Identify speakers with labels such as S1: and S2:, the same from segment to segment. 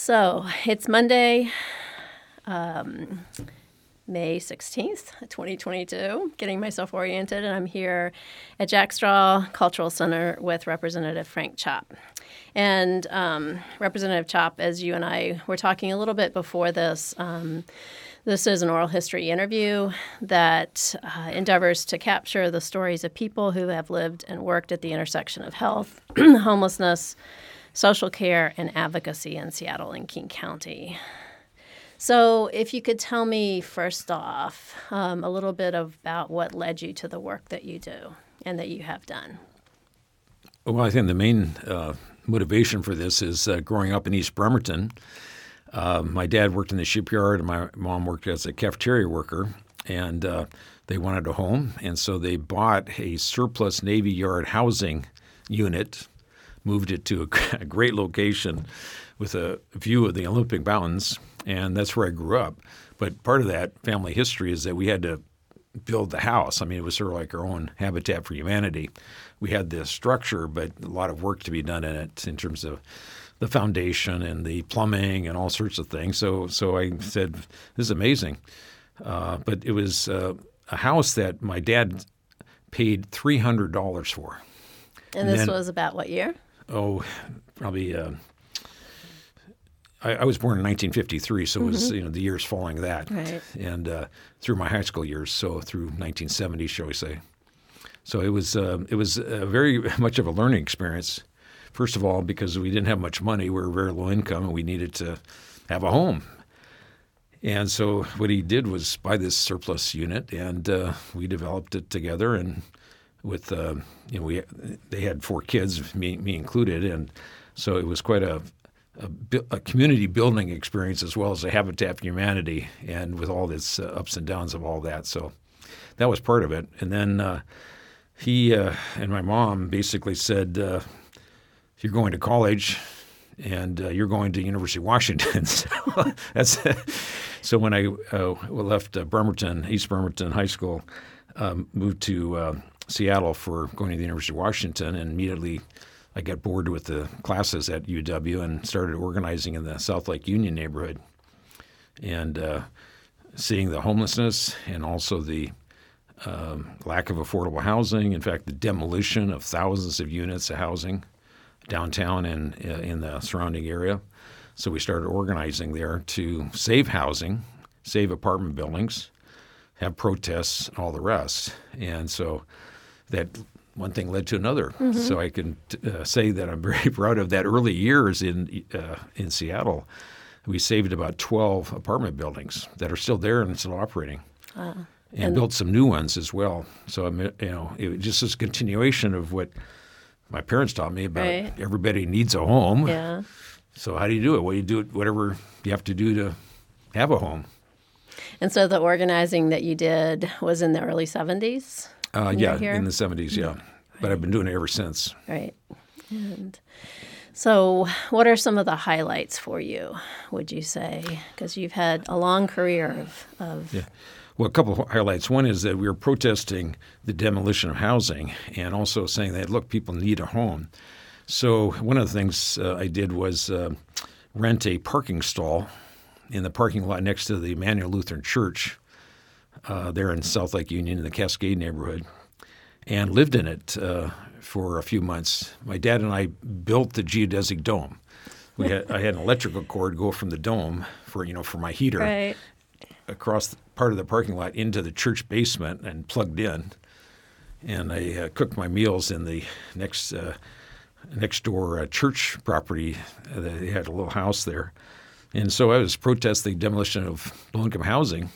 S1: So it's Monday, May 16th, 2022, getting myself oriented, and I'm here at Jack Straw Cultural Center with Representative Frank Chopp. And Representative Chopp, as you and I were talking a little bit before this, this is an oral history interview that endeavors to capture the stories of people who have lived and worked at the intersection of health, homelessness, social care, and advocacy in Seattle and King County. So if you could tell me first off a little bit about what led you to the work that you do and that you have done.
S2: Well, I think the main motivation for this is growing up in East Bremerton. My dad worked in the shipyard and my mom worked as a cafeteria worker, and they wanted a home, and so they bought a surplus Navy Yard housing unit, moved it to a great location with a view of the Olympic Mountains, and that's where I grew up. But part of that family history is that we had to build the house. I mean, it was sort of like our own Habitat for Humanity. We had this structure, but a lot of work to be done in it in terms of the foundation and the plumbing and all sorts of things. So I said, this is amazing. But it was a house that my dad paid $300 for.
S1: And this was about what year?
S2: Oh, probably I was born in 1953, so it was the years following that,
S1: right.
S2: And through my high school years, so through 1970, shall we say. So it was very much of a learning experience. First of all, because we didn't have much money, we were very low income, and we needed to have a home. And so what he did was buy this surplus unit, and we developed it together. And with they had 4 kids, me included, and so it was quite a community building experience as well as a Habitat for Humanity, and with all its ups and downs of all that. So that was part of it. And then he and my mom basically said, you're going to college and you're going to University of Washington. So when I left Bremerton, East Bremerton High School, moved to Seattle for going to the University of Washington, and immediately I got bored with the classes at UW and started organizing in the South Lake Union neighborhood, and seeing the homelessness and also the lack of affordable housing. In fact, the demolition of thousands of units of housing downtown and in the surrounding area. So we started organizing there to save housing, save apartment buildings, have protests, and all the rest. And so that one thing led to another. So I can say that I'm very proud of that early years in Seattle. We saved about 12 apartment buildings that are still there and still operating, and built some new ones as well. So it just is a continuation of what my parents taught me about. Right. Everybody needs a home.
S1: Yeah.
S2: So how do you do it? Well, you do it whatever you have to do to have a home.
S1: And so the organizing that you did was in the early 70s?
S2: Yeah, in the 70s, yeah. Right. But I've been doing it ever since.
S1: Right. And so what are some of the highlights for you, would you say? Because you've had a long career of
S2: Yeah. Well, a couple of highlights. One is that we were protesting the demolition of housing and also saying that, look, people need a home. So one of the things I did was rent a parking stall in the parking lot next to the Emmanuel Lutheran Church there in South Lake Union in the Cascade neighborhood, and lived in it for a few months. My dad and I built the geodesic dome. I had an electrical cord go from the dome for my heater,
S1: right,
S2: across part of the parking lot into the church basement and plugged in. And I cooked my meals in the next door church property. They had a little house there. And so I was protesting demolition of low-income housing,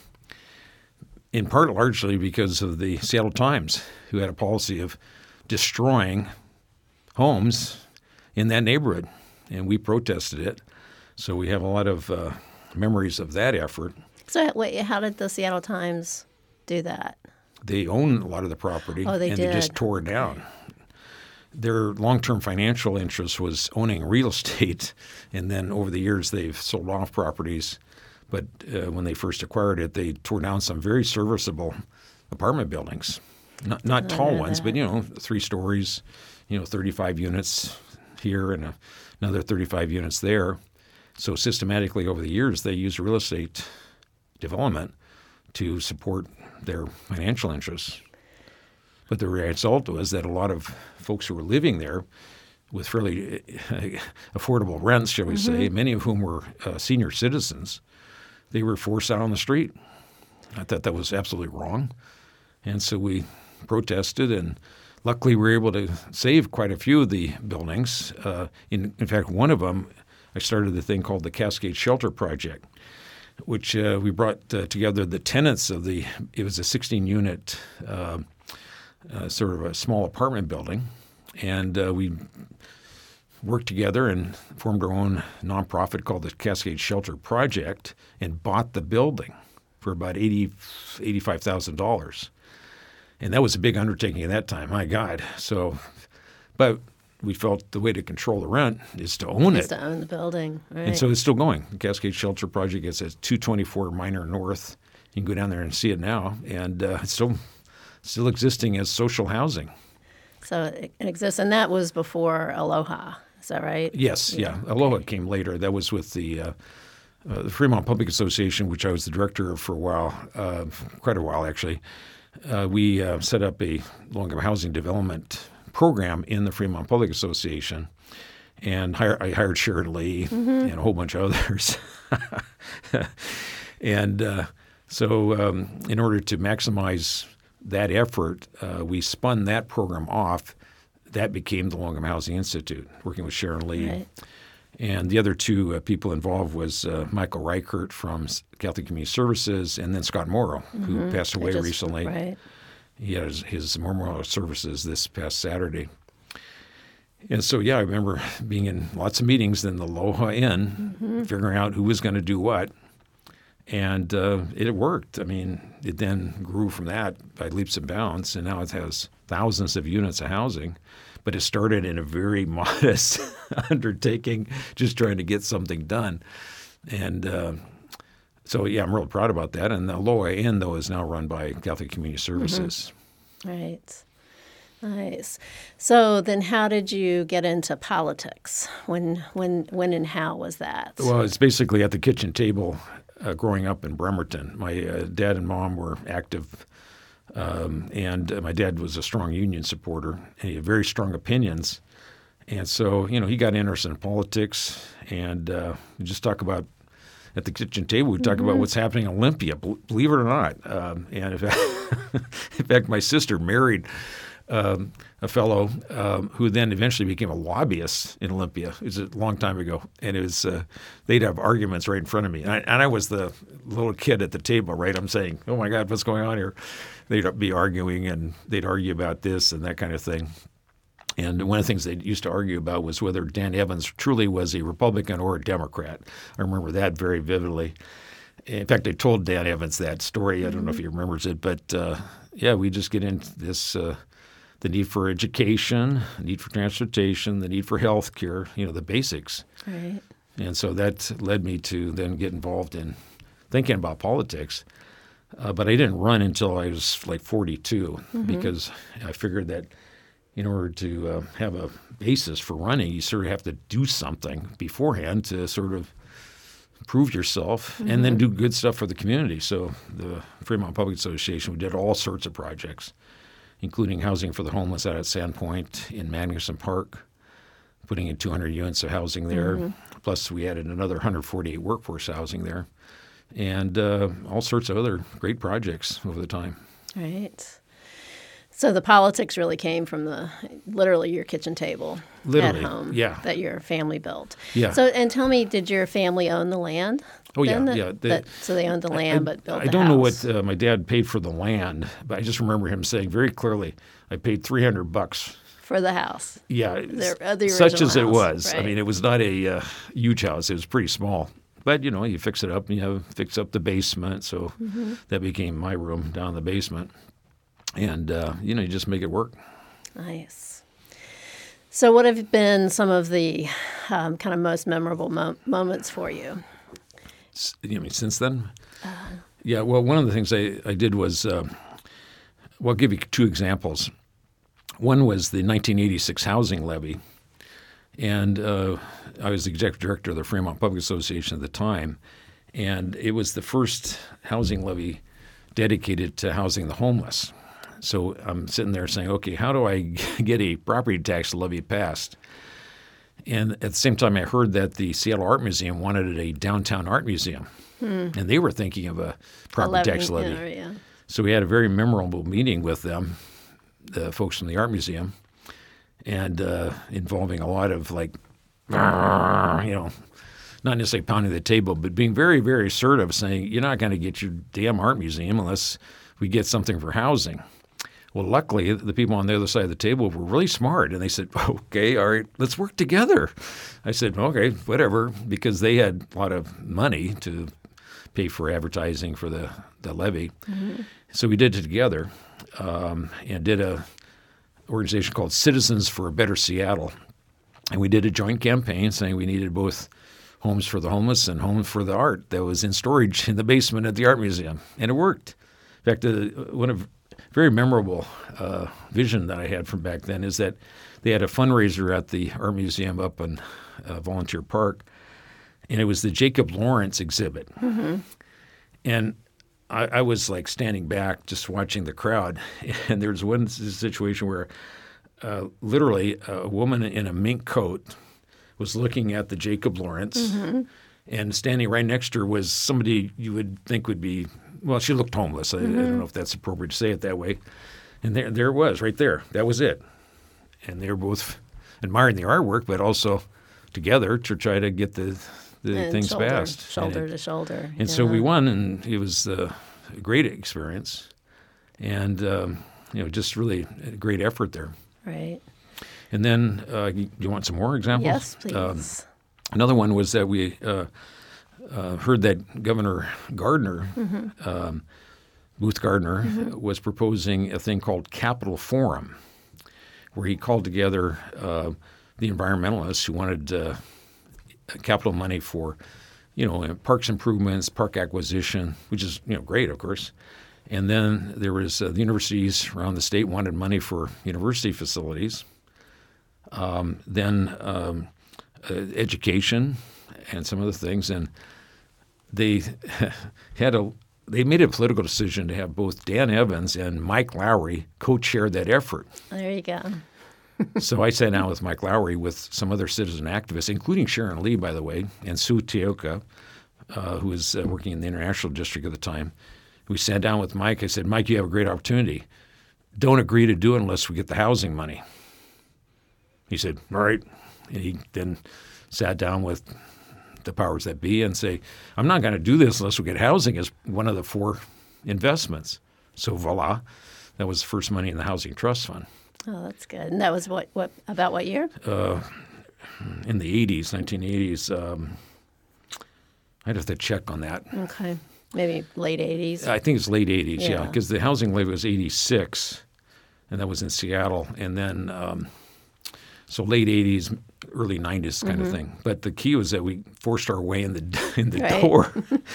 S2: in part largely because of the Seattle Times, who had a policy of destroying homes in that neighborhood. And we protested it. So we have a lot of memories of that effort.
S1: So wait, how did the Seattle Times do that?
S2: They own a lot of the property,
S1: and
S2: they just tore it down. Their long-term financial interest was owning real estate, and then over the years they've sold off properties. But when they first acquired it, they tore down some very serviceable apartment buildings. Not tall ones, but 3 stories, 35 units here and another 35 units there. So systematically over the years, they used real estate development to support their financial interests. But the result was that a lot of folks who were living there with fairly affordable rents, shall we say, many of whom were senior citizens, they were forced out on the street. I thought that was absolutely wrong. And so we protested, and luckily we were able to save quite a few of the buildings. In fact, one of them, I started the thing called the Cascade Shelter Project, which we brought together the tenants of it was a 16-unit sort of a small apartment building. And we worked together and formed our own nonprofit called the Cascade Shelter Project and bought the building for about $85,000. And that was a big undertaking at that time, my God. But we felt the way to control the rent is to own it.
S1: To own the building, right.
S2: And so it's still going. The Cascade Shelter Project is at 224 Minor North. You can go down there and see it now. And it's still existing as social housing.
S1: So it exists, and that was before Aloha. Is that right?
S2: Yes, yeah. Aloha came later. That was with the Fremont Public Association, which I was the director of for a while, quite a while actually. We set up a low-income housing development program in the Fremont Public Association, and I hired Sharon Lee and a whole bunch of others. And so in order to maximize that effort, we spun that program off. That became the Low-Income Housing Institute, working with Sharon Lee.
S1: Right.
S2: And the other two people involved was Michael Reichert from Catholic Community Services, and then Scott Morrow, who passed away recently.
S1: Right.
S2: He had his memorial services this past Saturday. And so, yeah, I remember being in lots of meetings in the Aloha Inn, figuring out who was going to do what. And it worked. I mean, it then grew from that by leaps and bounds, and now it has thousands of units of housing. But it started in a very modest undertaking, just trying to get something done. And so, yeah, I'm really proud about that. And the Aloha Inn, though, is now run by Catholic Community Services.
S1: Right. Nice. So then how did you get into politics? When and how was that?
S2: Well, it's basically at the kitchen table growing up in Bremerton. My dad and mom were active, and my dad was a strong union supporter, and he had very strong opinions. And so, he got interested in politics, and we just talk about, at the kitchen table, we talk about what's happening in Olympia, believe it or not. And in fact, my sister married a fellow who then eventually became a lobbyist in Olympia. It was a long time ago, and it was they'd have arguments right in front of me, and I was the little kid at the table, right? I'm saying, "Oh my God, what's going on here?" They'd be arguing, and they'd argue about this and that kind of thing. And one of the things they used to argue about was whether Dan Evans truly was a Republican or a Democrat. I remember that very vividly. In fact, I told Dan Evans that story. I don't know if he remembers it, but yeah, we just get into this. The need for education, the need for transportation, the need for health care, the basics.
S1: Right.
S2: And so that led me to then get involved in thinking about politics. But I didn't run until I was like 42 because I figured that in order to have a basis for running, you sort of have to do something beforehand to sort of prove yourself and then do good stuff for the community. So the Fremont Public Association, we did all sorts of projects, including housing for the homeless out at Sandpoint in Magnuson Park, putting in 200 units of housing there. Plus, we added another 148 workforce housing there, and all sorts of other great projects over the time.
S1: Right. So the politics really came from literally your kitchen table at home that your family built.
S2: Yeah.
S1: So, and tell me, did your family own the land?
S2: Oh, yeah.
S1: So they owned the land but built the house.
S2: I don't know what my dad paid for the land, but I just remember him saying very clearly, I paid $300
S1: for the house.
S2: Yeah.
S1: The
S2: such as
S1: house,
S2: it was.
S1: right.
S2: I mean, it was not a huge house. It was pretty small. But, you fix it up and fix up the basement. So that became my room down in the basement. And, you just make it work.
S1: Nice. So what have been some of the kind of most memorable moments for you?
S2: You mean since then? Yeah, well, one of the things I did was, I'll give you two examples. One was the 1986 housing levy. And I was the executive director of the Fremont Public Association at the time, and it was the first housing levy dedicated to housing the homeless. So I'm sitting there saying, okay, how do I get a property tax levy passed? And at the same time, I heard that the Seattle Art Museum wanted a downtown art museum, and they were thinking of a property tax levy.
S1: Yeah.
S2: So we had a very memorable meeting with them, the folks from the art museum, and involving a lot of not necessarily pounding the table, but being very, very assertive, saying, you're not going to get your damn art museum unless we get something for housing. Well, luckily, the people on the other side of the table were really smart, and they said, okay, all right, let's work together. I said, okay, whatever, because they had a lot of money to pay for advertising for the levy. Mm-hmm. So we did it together and did a organization called Citizens for a Better Seattle. And we did a joint campaign saying we needed both homes for the homeless and homes for the art that was in storage in the basement at the art museum. And it worked. In fact, one of very memorable vision that I had from back then is that they had a fundraiser at the art museum up in Volunteer Park, and it was the Jacob Lawrence exhibit. Mm-hmm. And I was like standing back just watching the crowd, and there was one situation where literally a woman in a mink coat was looking at the Jacob Lawrence, mm-hmm. and standing right next to her was somebody you would think would be, well, she looked homeless. Mm-hmm. I don't know if that's appropriate to say it that way. And there it was right there. That was it. And they were both admiring the artwork, but also together to try to get the things passed.
S1: Shoulder to shoulder.
S2: And so we won, and it was a great experience. And, just really a great effort there.
S1: Right.
S2: And then you want some more examples?
S1: Yes, please.
S2: Another one was that we heard that Governor Gardner, mm-hmm. Booth Gardner, mm-hmm. was proposing a thing called Capital Forum, where he called together the environmentalists who wanted capital money for, parks improvements, park acquisition, which is, great, of course. And then there was the universities around the state wanted money for university facilities. Then education and some other things. And they they made a political decision to have both Dan Evans and Mike Lowry co-chair that effort.
S1: There you go.
S2: So I sat down with Mike Lowry with some other citizen activists, including Sharon Lee, by the way, and Sue Teoka, who was working in the International District at the time. We sat down with Mike. I said, Mike, you have a great opportunity. Don't agree to do it unless we get the housing money. He said, all right. And he then sat down with the powers that be and say, I'm not going to do this unless we get housing as one of the 4 investments. So voila, that was the first money in the Housing Trust Fund.
S1: Oh, that's good. And that was about what year?
S2: In the 1980s. I'd have to check on that.
S1: Okay. Maybe late 80s.
S2: I think it's late 80s, yeah, because the housing levy was 86, and that was in Seattle. And then so late 80s, early 90s kind mm-hmm. of thing. But the key was that we forced our way in the
S1: right.
S2: door.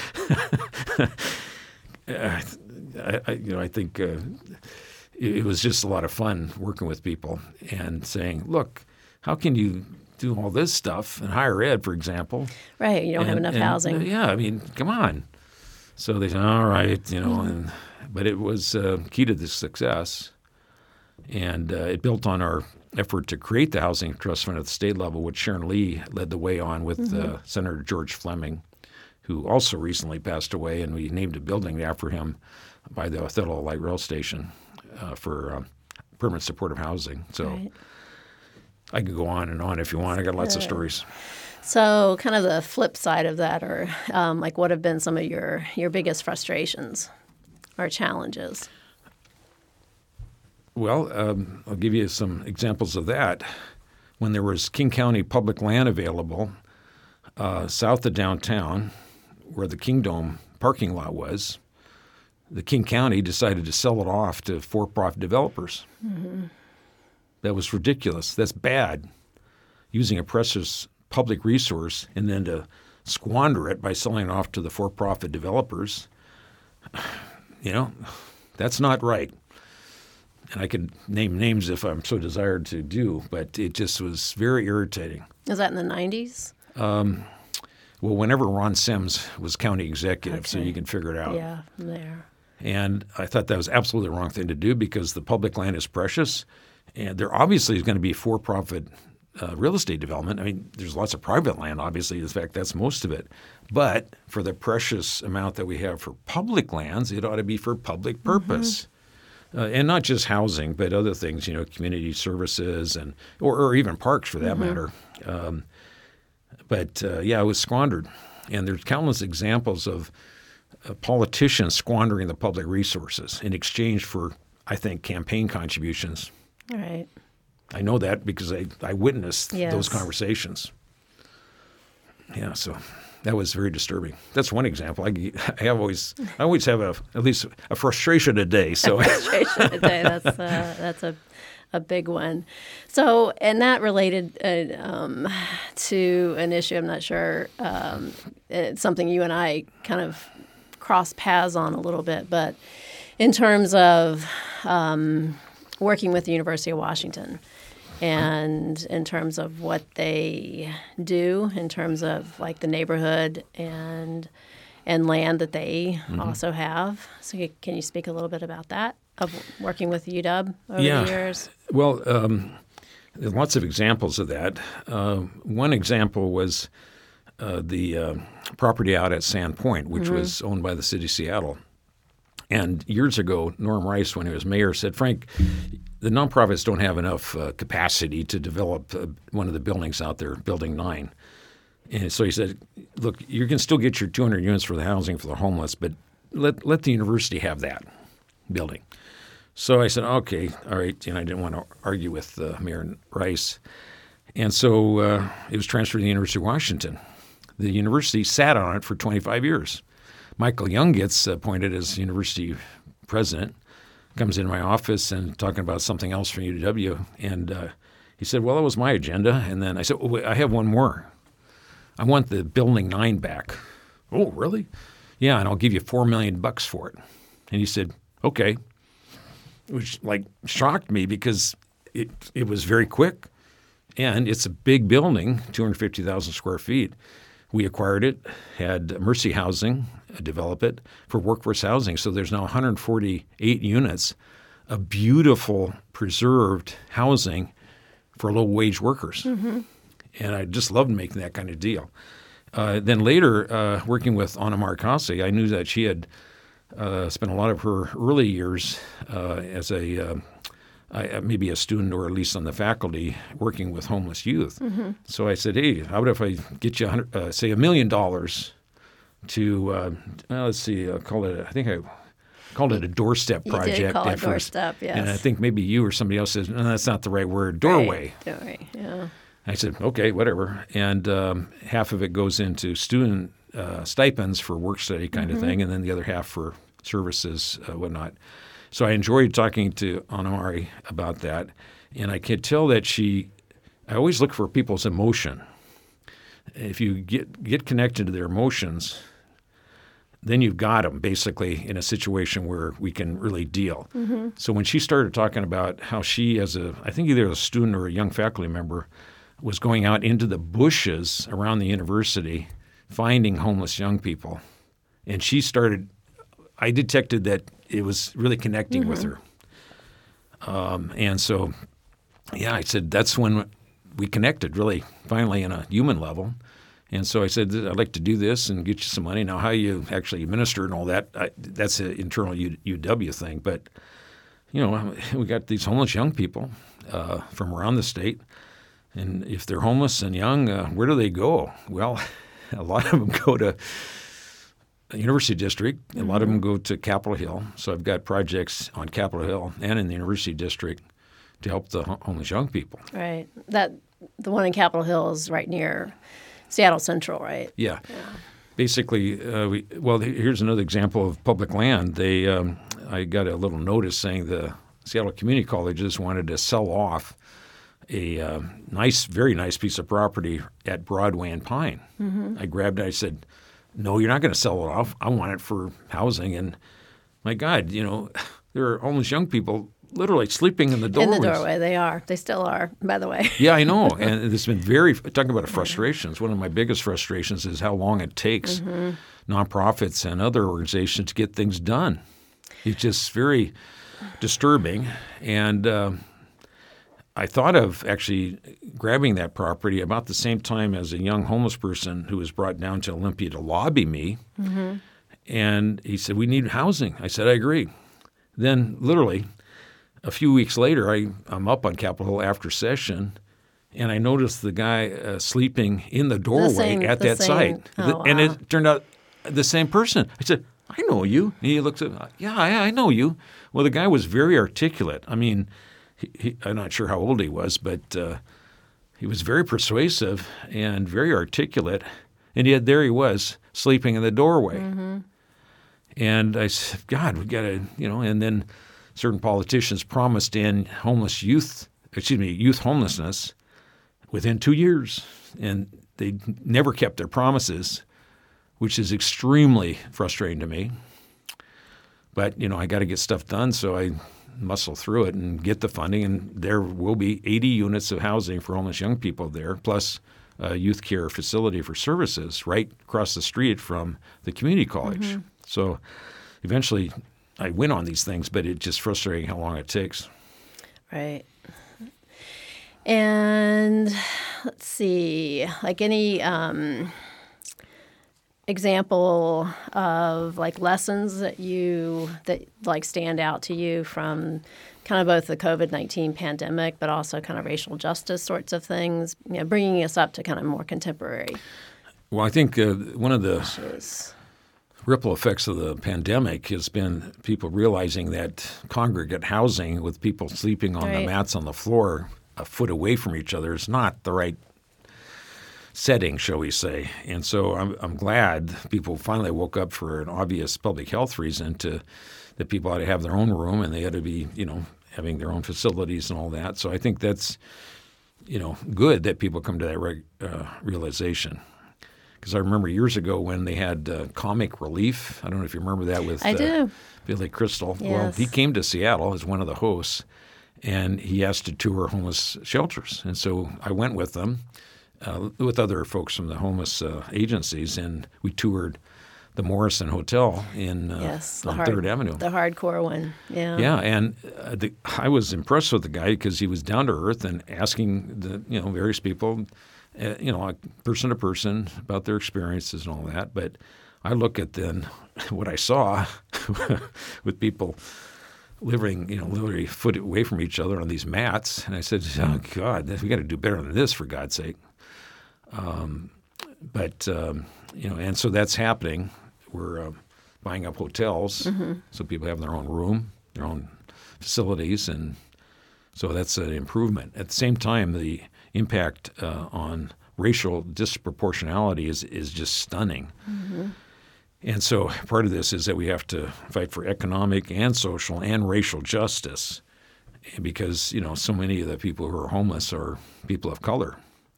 S2: I think it was just a lot of fun working with people and saying, look, how can you do all this stuff in higher ed, for example?
S1: Right, you don't have enough housing.
S2: Yeah, I mean, come on. So they said, all right, mm-hmm. But it was key to the success. And it built on our effort to create the Housing Trust Fund at the state level, which Sharon Lee led the way on with mm-hmm. Senator George Fleming, who also recently passed away, and we named a building after him by the Othello Light Rail Station for permanent supportive housing. So right. I could go on and on if you want. I got lots of stories.
S1: So kind of the flip side of that, or what have been some of your biggest frustrations or challenges?
S2: Well, I'll give you some examples of that. When there was King County public land available south of downtown, where the Kingdome parking lot was, the King County decided to sell it off to for-profit developers. Mm-hmm. That was ridiculous. That's bad. Using a precious public resource and then to squander it by selling it off to the for-profit developers, that's not right. And I could name names if I'm so desired to do, but it just was very irritating.
S1: Was that in the 90s?
S2: Well, whenever Ron Sims was county executive, so
S1: Okay.
S2: you can figure it out.
S1: Yeah, there.
S2: And I thought that was absolutely the wrong thing to do because the public land is precious, and there obviously is going to be for-profit real estate development. I mean, there's lots of private land, obviously. In fact, that's most of it. But for the precious amount that we have for public lands, it ought to be for public purpose. And not just housing, but other things, community services and or even parks for that matter. But it was squandered. And there's countless examples of politicians squandering the public resources in exchange for, I think, campaign contributions.
S1: All right.
S2: I know that because I witnessed
S1: Yes.
S2: those conversations. Yeah, so that was very disturbing. That's one example. I always have at least a frustration a day. So
S1: Frustration today. That's a big one. So, and that related to an issue. I'm not sure. It's something you and I kind of cross paths on a little bit, but in terms of working with the University of Washington. And in terms of what they do, in terms of like the neighborhood and land that they also have. So can you speak a little bit about that, of working with UW over the years?
S2: Well, there's lots of examples of that. One example was the property out at Sand Point, which was owned by the city of Seattle. And years ago, Norm Rice, when he was mayor, said, Frank, the nonprofits don't have enough capacity to develop one of the buildings out there, Building 9. And so he said, look, you can still get your 200 units for the housing for the homeless, but let the university have that building. So I said, okay, all right. And I didn't want to argue with Mayor Rice. And so it was transferred to the University of Washington. The university sat on it for 25 years. Michael Young gets appointed as university president, comes in my office and talking about something else from UW. And he said, well, that was my agenda. And then I said, oh, wait, I have one more. I want the Building 9 back. Oh, really? Yeah, and I'll give you $4 million for it. And he said, okay, which shocked me because it was very quick. And it's a big building, 250,000 square feet. We acquired it, had Mercy Housing develop it for workforce housing. So there's now 148 units of beautiful, preserved housing for low-wage workers. And I just loved making that kind of deal. Then later, working with Anna Marcasi, I knew that she had spent a lot of her early years as maybe a student or at least on the faculty working with homeless youth. So I said, hey, how about if I get you, say, $1 million to, let's see, I think I called it a doorstep project.
S1: You did call
S2: at
S1: it
S2: first.
S1: doorstep, yes.
S2: And I think maybe you or somebody else says, no, that's not the right word, doorway.
S1: Right. Doorway, yeah.
S2: I said, okay, whatever. And half of it goes into student stipends for work study kind of thing, and then the other half for services, whatnot. So I enjoyed talking to Anna Mari about that, and I could tell that I always look for people's emotion. If you get connected to their emotions, then you've got them basically in a situation where we can really deal. So when she started talking about how she, I think either a student or a young faculty member, was going out into the bushes around the university finding homeless young people, and I detected that it was really connecting with her. And so, I said, that's when we connected really finally on a human level. And so I said, I'd like to do this and get you some money. Now, how you actually administer and all that, that's an internal UW thing. But, we got these homeless young people from around the state. And if they're homeless and young, where do they go? Well, a lot of them go to the University District. A lot of them go to Capitol Hill. So I've got projects on Capitol Hill and in the University District to help the homeless young people.
S1: Right. The one in Capitol Hill is right near Seattle Central, right?
S2: Yeah. Basically, here's another example of public land. I got a little notice saying the Seattle Community Colleges wanted to sell off a very nice piece of property at Broadway and Pine. I grabbed it. I said, no, you're not going to sell it off. I want it for housing. And my God, there are homeless young people literally sleeping in the
S1: In
S2: doorways.
S1: the doorway, they are. They still are, by the way.
S2: Yeah, I know. And it's been talking about a frustrations. One of my biggest frustrations is how long it takes nonprofits and other organizations to get things done. It's just very disturbing. And I thought of actually grabbing that property about the same time as a young homeless person who was brought down to Olympia to lobby me. And he said, we need housing. I said, I agree. Then literally a few weeks later, I'm up on Capitol Hill after session, and I noticed the guy sleeping in the doorway at that site.
S1: Oh,
S2: And
S1: wow.
S2: it turned out the same person. I said, I know you. And he looks at me, yeah, I know you. Well, the guy was very articulate. I mean, I'm not sure how old he was, but he was very persuasive and very articulate. And yet there he was sleeping in the doorway. And I said, God, we got to, and then certain politicians promised to end youth homelessness within 2 years. And they never kept their promises, which is extremely frustrating to me. But, I got to get stuff done, so I muscle through it and get the funding. And there will be 80 units of housing for homeless young people there, plus a youth care facility for services right across the street from the community college. So eventually I win on these things, but it's just frustrating how long it takes.
S1: Right. And let's see, like any example of like lessons that like stand out to you from kind of both the COVID-19 pandemic, but also kind of racial justice sorts of things, bringing us up to kind of more contemporary
S2: Well, I think one of the
S1: issues.
S2: ripple effects of the pandemic has been people realizing that congregate housing with people sleeping on the
S1: Right.
S2: mats on the floor a foot away from each other is not the right setting, shall we say. And so I'm glad people finally woke up for an obvious public health reason that people ought to have their own room and they ought to be, having their own facilities and all that. So I think that's, good that people come to that realization. Because I remember years ago when they had Comic Relief. I don't know if you remember that with
S1: I do.
S2: Billy Crystal.
S1: Yes.
S2: Well, he came to Seattle as one of the hosts, and he asked to tour homeless shelters. And so I went with them, with other folks from the homeless agencies, and we toured the Morrison Hotel on 3rd Avenue.
S1: The hardcore one, yeah.
S2: Yeah, and I was impressed with the guy because he was down to earth and asking the various people, like person to person about their experiences and all that. But I look at then what I saw with people living, literally a foot away from each other on these mats, and I said, "Oh God, we got to do better than this, for God's sake." And so that's happening. We're buying up hotels so people have their own room, their own facilities, and so that's an improvement. At the same time, the impact on racial disproportionality is just stunning. And so part of this is that we have to fight for economic and social and racial justice because, so many of the people who are homeless are people of color.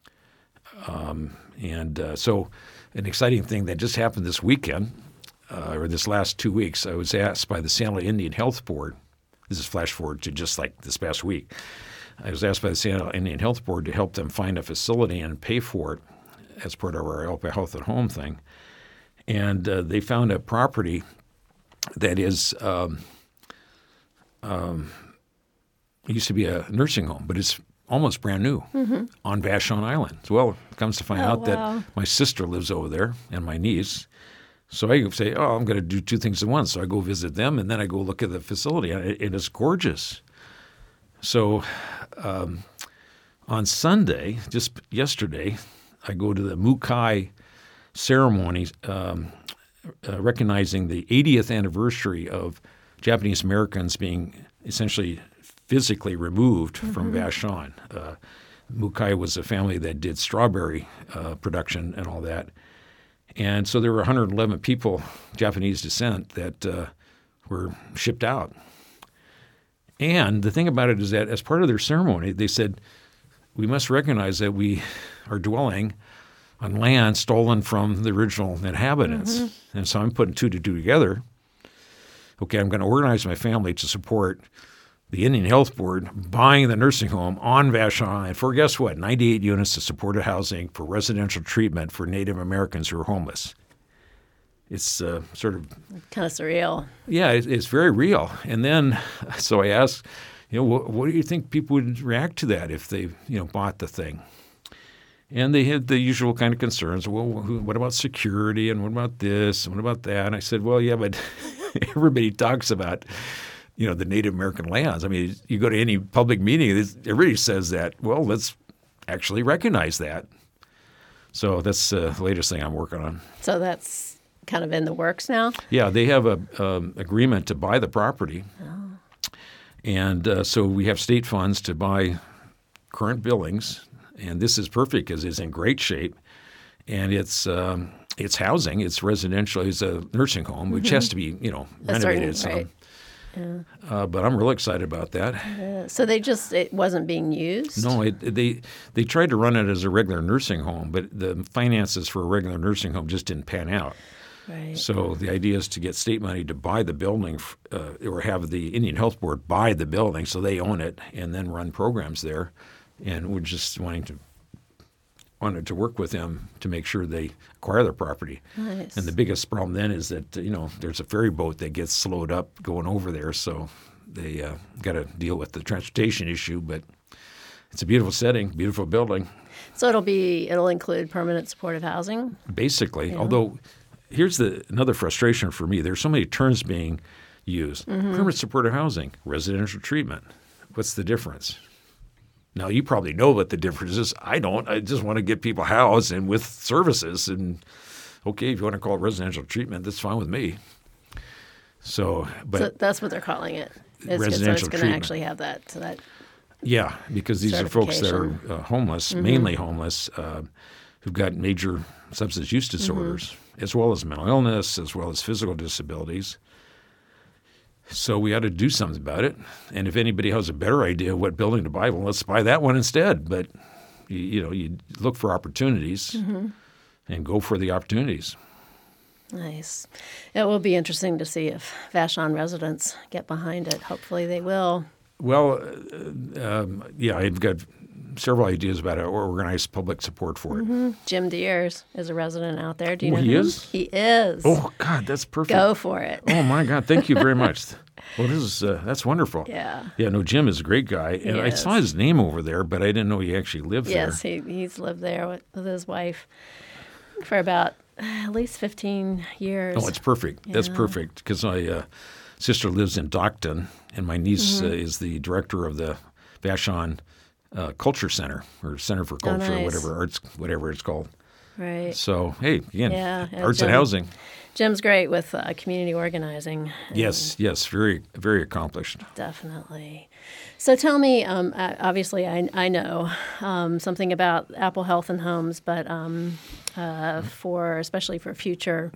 S2: So an exciting thing that just happened this weekend, or this last 2 weeks, I was asked by the Seattle Indian Health Board, this is flash forward to just like this past week, I was asked by the Seattle Indian Health Board to help them find a facility and pay for it as part of our Help Health at Home thing. And they found a property that is it used to be a nursing home, but it's almost brand new on Vashon Island. So, well, it comes to find out that my sister lives over there and my niece. So I say, I'm going to do two things at once. So I go visit them, and then I go look at the facility, and it is gorgeous. So on Sunday, just yesterday, I go to the Mukai ceremony recognizing the 80th anniversary of Japanese Americans being essentially physically removed from Vashon. Mukai was a family that did strawberry production and all that. And so there were 111 people, Japanese descent, that were shipped out. And the thing about it is that as part of their ceremony, they said, we must recognize that we are dwelling on land stolen from the original inhabitants. And so I'm putting two to two together. Okay, I'm going to organize my family to support the Indian Health Board buying the nursing home on Vashon for, guess what, 98 units of supported housing for residential treatment for Native Americans who are homeless. It's sort of
S1: kind of surreal.
S2: Yeah, it's very real. And then, so I asked, what do you think people would react to that if they, bought the thing? And they had the usual kind of concerns. Well, what about security, and what about this, and what about that? And I said, well, yeah, but everybody talks about, the Native American lands. I mean, you go to any public meeting, everybody says that. Well, let's actually recognize that. So that's the latest thing I'm working on.
S1: So that's kind of in the works now?
S2: Yeah, they have a agreement to buy the property. Oh. And so we have state funds to buy current buildings. And this is perfect because it's in great shape. And it's housing. It's residential. It's a nursing home, which has to be, renovated some.
S1: Right. Yeah.
S2: But I'm real excited about that.
S1: So it wasn't being used?
S2: No, they tried to run it as a regular nursing home, but the finances for a regular nursing home just didn't pan out.
S1: Right.
S2: So the idea is to get state money to buy the building or have the Indian Health Board buy the building so they own it and then run programs there. And we're just wanted to work with them to make sure they acquire their property.
S1: Nice.
S2: And the biggest problem then is that, there's a ferry boat that gets slowed up going over there. So they got to deal with the transportation issue. But it's a beautiful setting, beautiful building.
S1: So it'll include permanent supportive housing?
S2: Basically, although here's another frustration for me. There's so many terms being used. Mm-hmm. Permanent supportive housing, residential treatment. What's the difference? Now, you probably know what the difference is. I don't. I just want to get people housed and with services. And, okay, if you want to call it residential treatment, that's fine with me. So
S1: that's what they're calling it.
S2: Residential
S1: it's going to actually have that. So that
S2: yeah, because these are folks that are homeless, mainly homeless, who've got major substance use disorders, as well as mental illness, as well as physical disabilities. So we ought to do something about it. And if anybody has a better idea of what building to buy, well, let's buy that one instead. But, you look for opportunities and go for the opportunities.
S1: Nice. It will be interesting to see if Vashon residents get behind it. Hopefully they will.
S2: Well, I've got several ideas about how to organize public support for it.
S1: Jim Deers is a resident out there. Do you know
S2: he
S1: him?
S2: is?
S1: He is.
S2: Oh, God, that's perfect.
S1: Go for it.
S2: Oh, my God. Thank you very much. Well, that's wonderful.
S1: Yeah.
S2: Yeah, no, Jim is a great guy. And I saw his name over there, but I didn't know he actually lived there.
S1: Yes, he's lived there with his wife for about at least 15 years.
S2: Oh, it's perfect. Yeah. That's perfect because my sister lives in Dockton, and my niece is the director of the Vashon Culture Center or Center for Culture or whatever it's called.
S1: Right.
S2: So, hey, again, arts
S1: Jim,
S2: and housing.
S1: Jim's great with community organizing.
S2: Yes, very, very accomplished.
S1: Definitely. So tell me, obviously I know something about Apple Health and Homes, but especially for future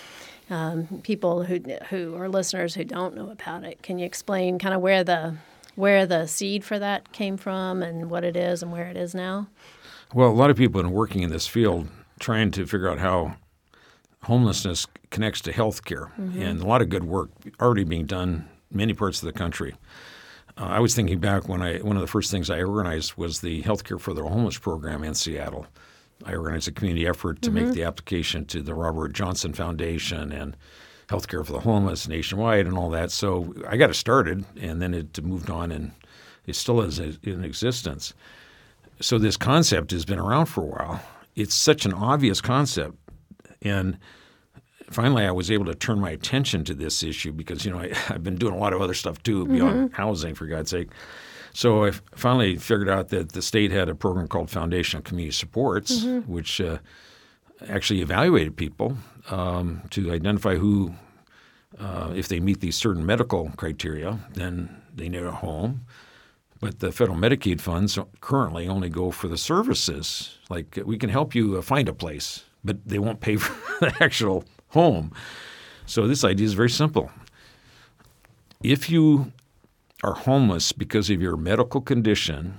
S1: people who are listeners who don't know about it, can you explain kind of where the seed for that came from and what it is and where it is now?
S2: Well, a lot of people have been working in this field trying to figure out how homelessness connects to health care, and a lot of good work already being done in many parts of the country. I was thinking back when one of the first things I organized was the Healthcare for the Homeless program in Seattle. I organized a community effort to make the application to the Robert Johnson Foundation and Healthcare for the Homeless nationwide and all that. So I got it started, and then it moved on, and it still is in existence. So this concept has been around for a while. It's such an obvious concept, and finally I was able to turn my attention to this issue because, I've been doing a lot of other stuff too beyond housing, for God's sake. So I finally figured out that the state had a program called Foundation of Community Supports, which actually evaluated people to identify who, if they meet these certain medical criteria, then they need a home. But the federal Medicaid funds currently only go for the services. Like, we can help you find a place, but they won't pay for the actual home. So this idea is very simple. If you are homeless because of your medical condition,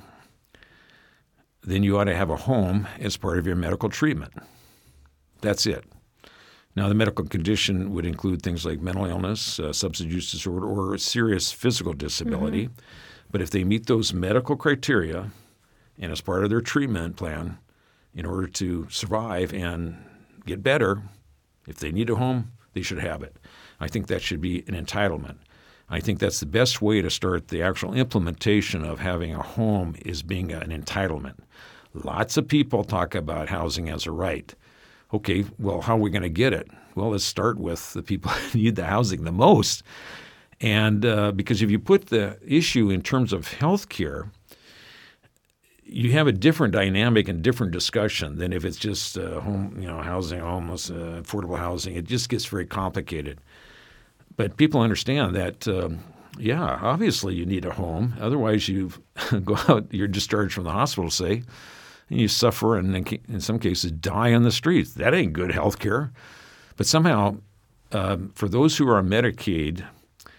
S2: then you ought to have a home as part of your medical treatment. That's it. Now, the medical condition would include things like mental illness, substance use disorder, or serious physical disability. But if they meet those medical criteria and as part of their treatment plan, in order to survive and get better, if they need a home, they should have it. I think that should be an entitlement. I think that's the best way to start the actual implementation of having a home is being an entitlement. Lots of people talk about housing as a right. Okay, well, how are we going to get it? Well, let's start with the people who need the housing the most. And because if you put the issue in terms of health care, you have a different dynamic and different discussion than if it's just home, housing, homeless, affordable housing. It just gets very complicated. But people understand that, obviously you need a home. Otherwise, you go out, you're discharged from the hospital, say, and you suffer and in some cases die on the streets. That ain't good health care. But somehow, for those who are on Medicaid,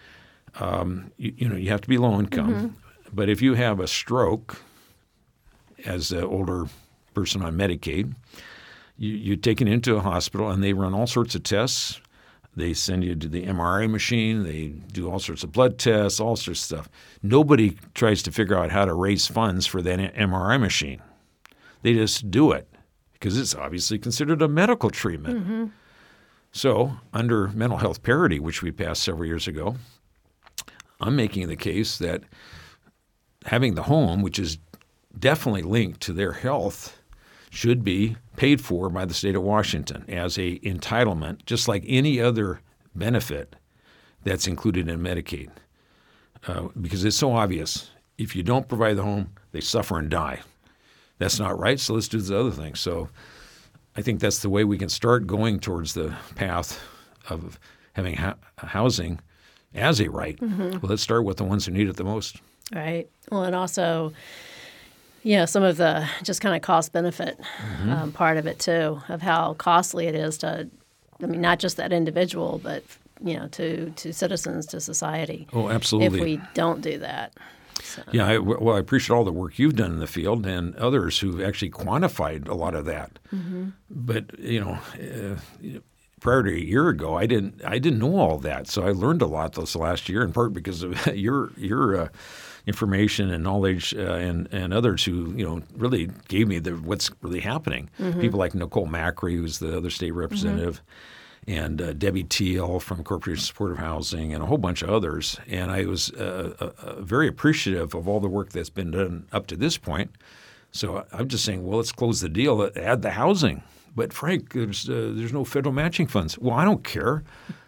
S2: you have to be low income. But if you have a stroke as an older person on Medicaid, you're taken into a hospital and they run all sorts of tests. They send you to the MRI machine. They do all sorts of blood tests, all sorts of stuff. Nobody tries to figure out how to raise funds for that MRI machine. They just do it because it's obviously considered a medical treatment. So under mental health parity, which we passed several years ago, I'm making the case that having the home, which is definitely linked to their health, should be paid for by the state of Washington as a entitlement, just like any other benefit that's included in Medicaid. Because it's so obvious. If you don't provide the home, they suffer and die. That's not right, so let's do the other thing. So I think that's the way we can start going towards the path of having housing as a right. Well, let's start with the ones who need it the most.
S1: Right. Well, and also, some of the just kind of cost-benefit part of it, too, of how costly it is to, not just that individual, but, to citizens, to society.
S2: Oh, absolutely.
S1: If we don't do that. So.
S2: Yeah, I appreciate all the work you've done in the field and others who've actually quantified a lot of that. But, prior to a year ago, I didn't know all that. So I learned a lot this last year, in part because of your information and knowledge and others who really gave me what's really happening. People like Nicole Macri, who's the other state representative, and Debbie Teal from Corporation Supportive Housing, and a whole bunch of others. And I was very appreciative of all the work that's been done up to this point. So I'm just saying, well, let's close the deal, add the housing. But Frank, there's no federal matching funds. Well, I don't care.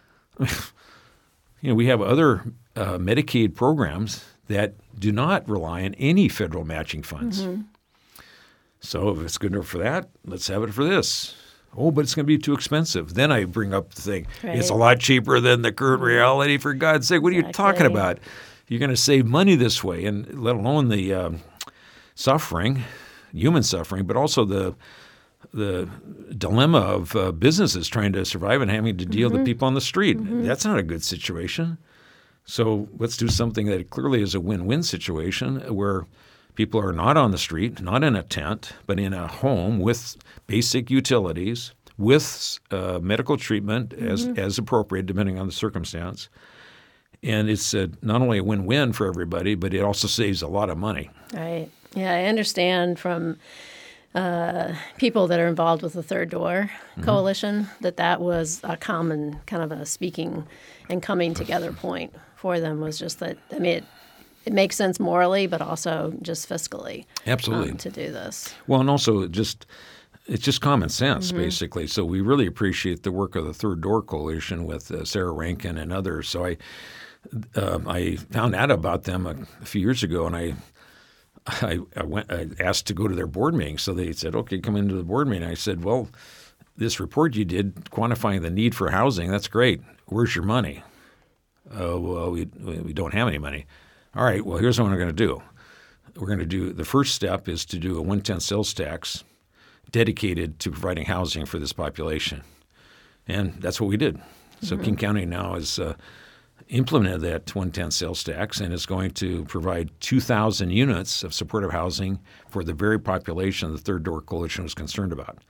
S2: We have other Medicaid programs that do not rely on any federal matching funds. So if it's good enough for that, let's have it for this. Oh, but it's going to be too expensive. Then I bring up the thing. Right. It's a lot cheaper than the current reality. For God's sake, what are you talking about? You're going to save money this way, and let alone the suffering, human suffering, but also the dilemma of businesses trying to survive and having to deal with people on the street. That's not a good situation. So let's do something that clearly is a win-win situation where people are not on the street, not in a tent, but in a home with basic utilities, with medical treatment as appropriate depending on the circumstance. And it's not only a win-win for everybody, but it also saves a lot of money.
S1: Right. Yeah, I understand from people that are involved with the Third Door Coalition that was a common kind of a speaking and coming together point for them, was just that, it makes sense morally, but also just fiscally.
S2: Absolutely.
S1: To do this. Well,
S2: and also it's just common sense, basically. So we really appreciate the work of the Third Door Coalition with Sarah Rankin and others. So I found out about them a few years ago, and I asked to go to their board meeting. So they said, okay, come into the board meeting. I said, well, this report you did quantifying the need for housing, that's great. Where's your money? Well, we don't have any money. All right, well, here's what we're going to do. We're going to do – the first step is to do a 1/10 sales tax dedicated to providing housing for this population. And that's what we did. So King County now has implemented that 1/10 sales tax and is going to provide 2,000 units of supportive housing for the very population the Third Door Coalition was concerned about.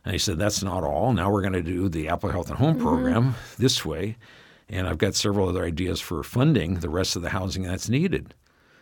S2: And I said, that's not all. Now we're going to do the Apple Health and Home program this way. And I've got several other ideas for funding the rest of the housing that's needed.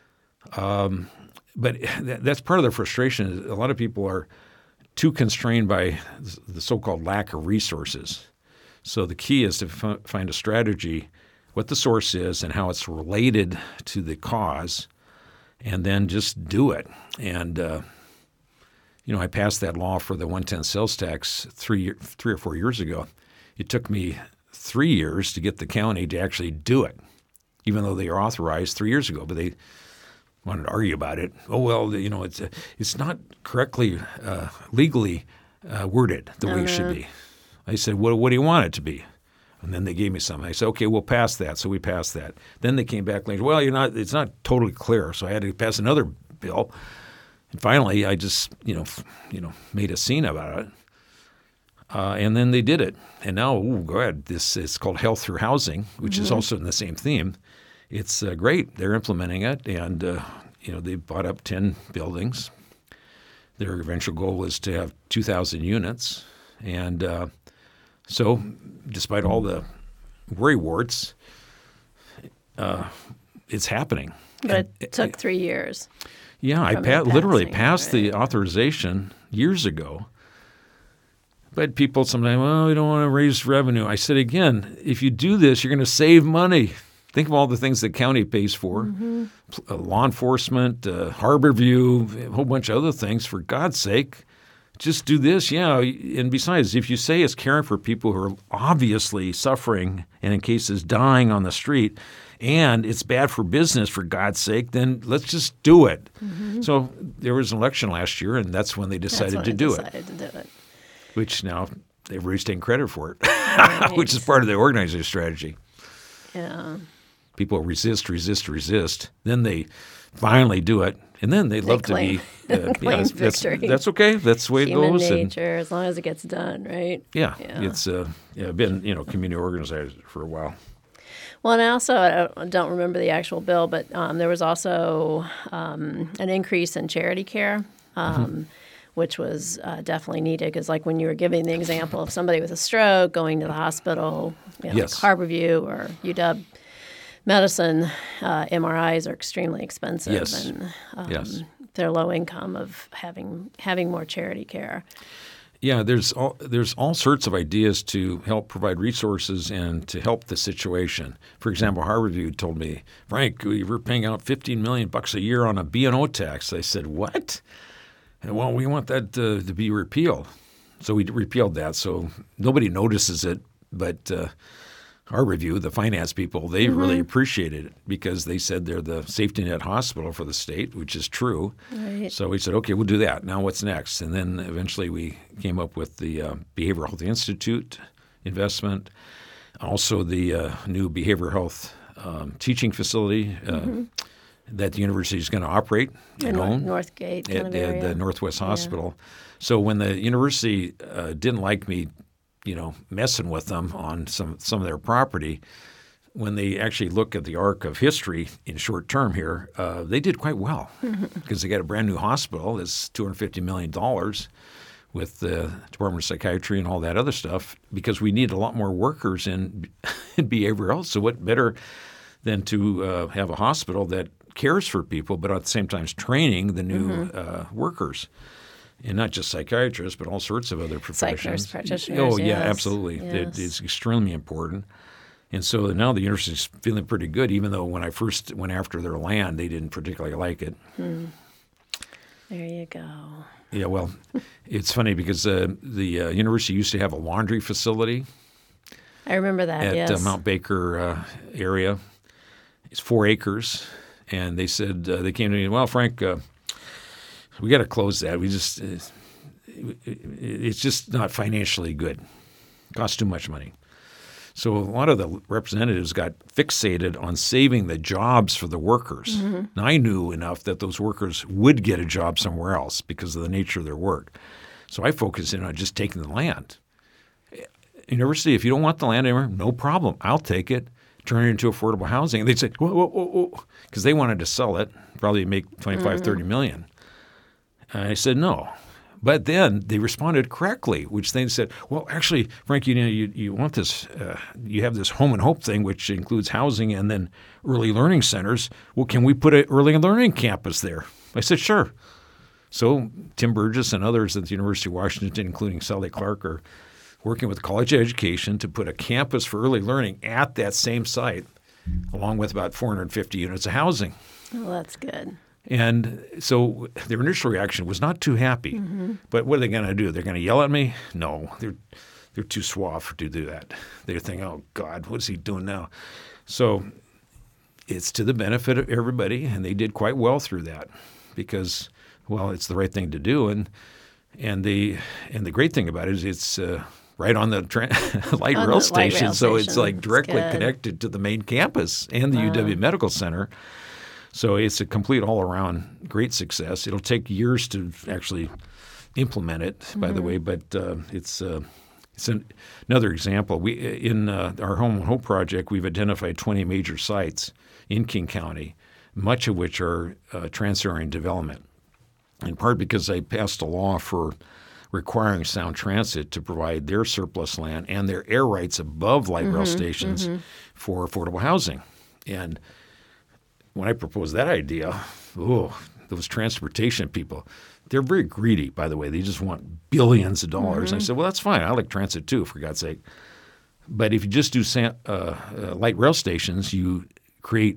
S2: But that's part of the frustration. A lot of people are too constrained by the so-called lack of resources. So the key is to find a strategy, what the source is and how it's related to the cause, and then just do it. And I passed that law for the 110 sales tax 3 or 4 years ago. It took me 3 years to get the county to actually do it, even though they were authorized 3 years ago. But they wanted to argue about it. Oh, well, it's not correctly legally worded the way it should be. I said, what do you want it to be? And then they gave me something. I said, okay, we'll pass that. So we passed that. Then they came back later. Well, it's not totally clear. So I had to pass another bill. And finally, I just, made a scene about it. And then they did it. And now, go ahead. This is called Health Through Housing, which is also in the same theme. It's great. They're implementing it. And, they bought up 10 buildings. Their eventual goal is to have 2,000 units. And so despite all the worry warts, it's happening.
S1: But it took 3 years.
S2: Yeah, I literally passed the authorization years ago. But people sometimes, well, we don't want to raise revenue. I said, again, if you do this, you're going to save money. Think of all the things the county pays for, law enforcement, Harbor View, a whole bunch of other things. For God's sake, just do this. Yeah, and besides, if you say it's caring for people who are obviously suffering and in cases dying on the street, and it's bad for business, for God's sake, then let's just do it. So there was an election last year, and that's when they decided to do it. Which now everybody's taking credit for it, right. Which is part of the organizing strategy.
S1: Yeah.
S2: People resist. Then they finally do it, and then they love
S1: claim,
S2: to be
S1: claim victory.
S2: That's okay. That's the way it goes.
S1: Human nature, as long as it gets done, right?
S2: Yeah. It's been community organizer for a while.
S1: Well, and I don't remember the actual bill, but there was also an increase in charity care, which was definitely needed because, like when you were giving the example of somebody with a stroke going to the hospital,
S2: yes.
S1: like Harborview or UW medicine, MRIs are extremely expensive,
S2: yes.
S1: and they're low income of having more charity care.
S2: Yeah, there's all sorts of ideas to help provide resources and to help the situation. For example, Harborview told me, Frank, we're paying out $15 million a year on a B&O tax. I said, what? Well, we want that to be repealed. So we repealed that. So nobody notices it, but Harborview, the finance people, they really appreciated it because they said they're the safety net hospital for the state, which is true.
S1: Right.
S2: So we said, okay, we'll do that. Now what's next? And then eventually we came up with the Behavioral Health Institute investment, also the new behavioral health teaching facility that the university is going to operate and own.
S1: Northgate
S2: at the Northwest Hospital. So when the university didn't like me messing with them on some of their property, when they actually look at the arc of history in short term here, they did quite well because they got a brand new hospital that's $250 million with the Department of Psychiatry and all that other stuff because we need a lot more workers in behavioral health. So what better than to have a hospital that cares for people but at the same time is training the new workers. And not just psychiatrists, but all sorts of other professions.
S1: Psych nurse practitioners.
S2: Oh, yeah,
S1: yes.
S2: absolutely.
S1: Yes.
S2: It's extremely important. And so now the university's feeling pretty good, even though when I first went after their land, they didn't particularly like it.
S1: There you go.
S2: Yeah, well, it's funny because the university used to have a laundry facility.
S1: I remember that,
S2: at Mount Baker area. It's 4 acres. And they said, they came to me, well, Frank, we got to close that. It's just not financially good. It costs too much money. So a lot of the representatives got fixated on saving the jobs for the workers. And I knew enough that those workers would get a job somewhere else because of the nature of their work. So I focused in on just taking the land. University, if you don't want the land anymore, no problem. I'll take it, turn it into affordable housing. And they'd say, whoa, because they wanted to sell it, probably make $25, $30 million. And I said, no, But then they responded correctly, which they said, well, actually, Frank, you want this, you have this Home and Hope thing, which includes housing and then early learning centers. Well, can we put an early learning campus there? I said, sure. So Tim Burgess and others at the University of Washington, including Sally Clark, are working with College of Education to put a campus for early learning at that same site, along with about 450 units of housing.
S1: Oh, that's good.
S2: And so their initial reaction was not too happy. Mm-hmm. But what are they going to do? They're going to yell at me? No, they're too suave to do that. They're thinking, oh, God, what's he doing now? So it's to the benefit of everybody, and they did quite well through that because, well, it's the right thing to do. And the great thing about it is it's right on the light rail station, so it's like directly connected to the main campus and the UW Medical Center. So it's a complete all-around great success. It'll take years to actually implement it, by the way, but it's another example. We in our Home and Hope project, we've identified 20 major sites in King County, much of which are trans-area development, in part because they passed a law for requiring Sound Transit to provide their surplus land and their air rights above light rail stations for affordable housing. And when I proposed that idea, those transportation people, they're very greedy, by the way. They just want billions of dollars. And I said, well, that's fine. I like transit too, for God's sake. But if you just do light rail stations, you create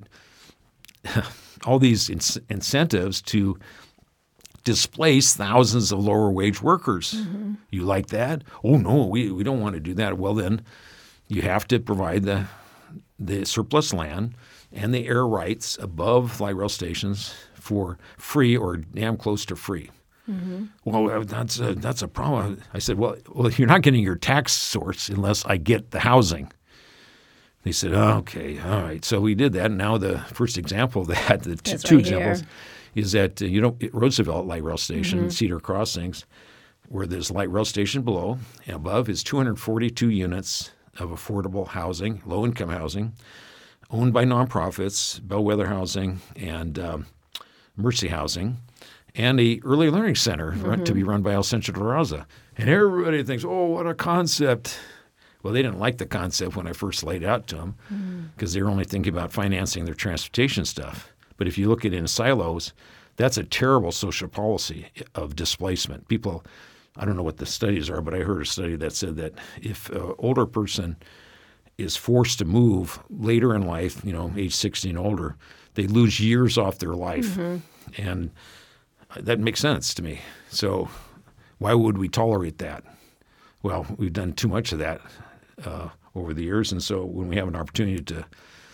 S2: all these incentives to displace thousands of lower wage workers. You like that? Oh, no, we don't want to do that. Well, then you have to provide the surplus land and the air rights above light rail stations for free or damn close to free. Well, that's a problem. I said, well, you're not getting your tax source unless I get the housing. They said, oh, okay, all right. So we did that. And now the first example of that, the two examples, is at Roosevelt Light Rail Station, Cedar Crossings, where there's light rail station below and above is 242 units of affordable housing, low-income housing, owned by nonprofits, Bellwether Housing and Mercy Housing, and a early learning center to be run by El Centro de Raza. And everybody thinks, oh, what a concept. Well, they didn't like the concept when I first laid it out to them because they were only thinking about financing their transportation stuff. But if you look at it in silos, that's a terrible social policy of displacement. People, I don't know what the studies are, but I heard a study that said that if an older person is forced to move later in life, age 60 and older, they lose years off their life. And that makes sense to me. So why would we tolerate that? Well, we've done too much of that over the years. And so when we have an opportunity to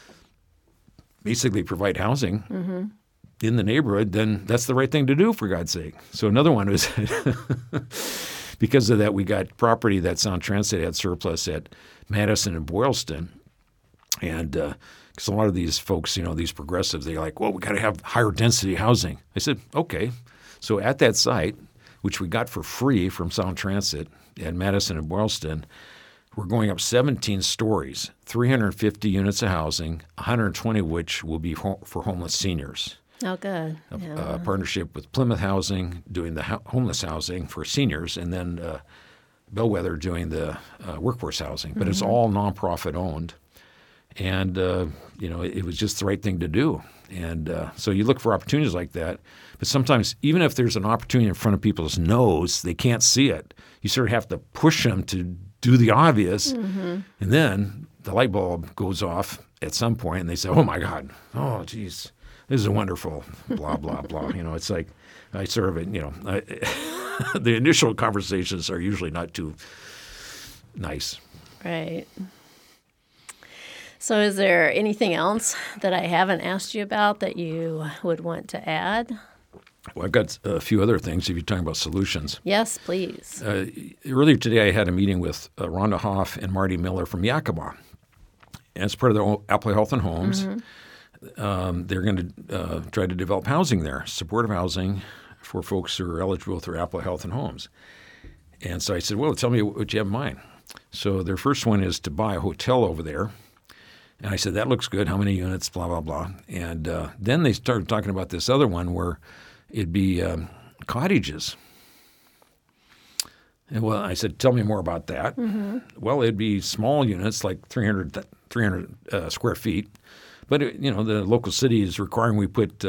S2: basically provide housing in the neighborhood, then that's the right thing to do, for God's sake. So another one was because of that, we got property that Sound Transit had surplus at Madison and Boylston. And because a lot of these folks, these progressives, they're like, well, we got to have higher density housing. I said, okay. So at that site, which we got for free from Sound Transit at Madison and Boylston, we're going up 17 stories, 350 units of housing, 120 of which will be for homeless seniors.
S1: Oh, good.
S2: A partnership with Plymouth Housing doing the homeless housing for seniors, and then Bellwether doing the workforce housing. But it's all nonprofit owned. And, it was just the right thing to do. And so you look for opportunities like that. But sometimes, even if there's an opportunity in front of people's nose, they can't see it. You sort of have to push them to do the obvious. And then the light bulb goes off at some point, and they say, oh, my God, oh, geez, this is wonderful, blah, blah, blah. It's like I sort of, the initial conversations are usually not too nice.
S1: Right. So is there anything else that I haven't asked you about that you would want to add?
S2: Well, I've got a few other things if you're talking about solutions.
S1: Yes, please.
S2: Earlier today, I had a meeting with Rhonda Hoff and Marty Miller from Yakima. And as part of their Appalachia Health and Homes, they're going to try to develop housing there, supportive housing for folks who are eligible through Appalachia Health and Homes. And so I said, well, tell me what you have in mind. So their first one is to buy a hotel over there. And I said, that looks good. How many units, blah, blah, blah. And then they started talking about this other one where it'd be cottages. And well, I said, tell me more about that. Well, it'd be small units like 300 square feet. But, the local city is requiring we put,